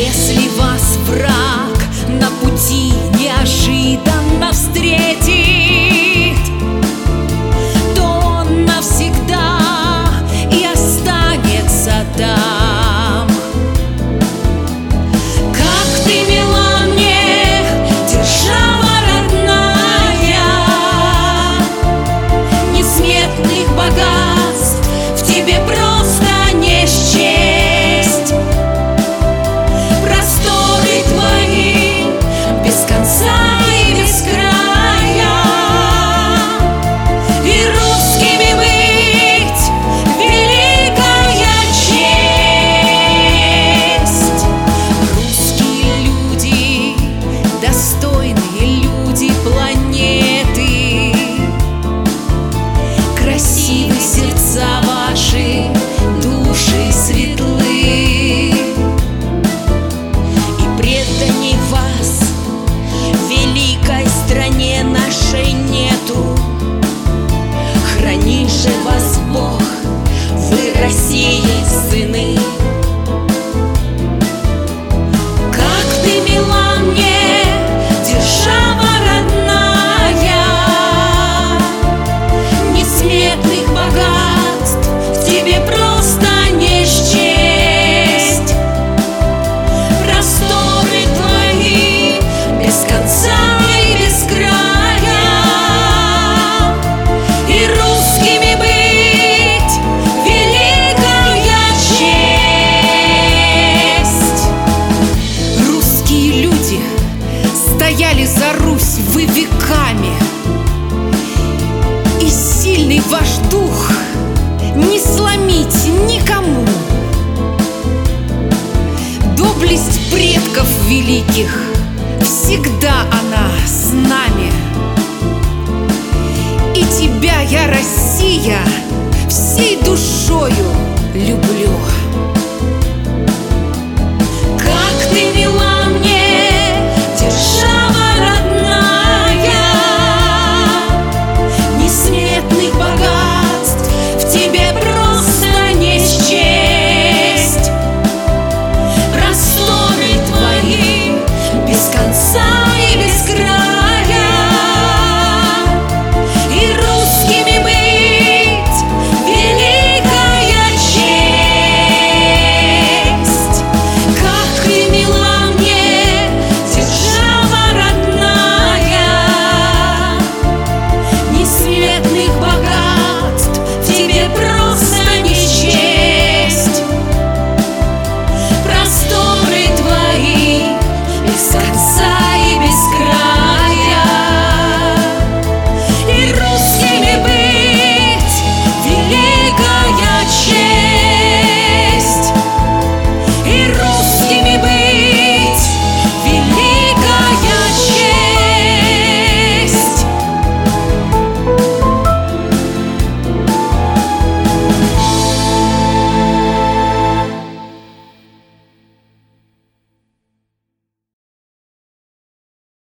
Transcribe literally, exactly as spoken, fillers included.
Если вас враг на пути неожиданно встретит, то он навсегда и останется там. Как ты мила мне, держава родная, несметных богатств в тебе просто не счесть. Просторы твои без конца и без края, и русскими быть великая честь. Русские люди, достойные люди планеты, красивы сердца ваши, души светлы, и преданий вас великой стране нашей нету. Храни же вас Бог, вы России сыны. Как ты мила мне, держава родная, несметных богатств в тебе просто не счесть. Просторы твои без конца и без края, и русскими быть великая честь. Русские люди стояли за Русь вы веками, и сильный ваш дух не сломить никому. Доблесть предков великих, всегда она с нами. И тебя я, Россия, всей душою люблю.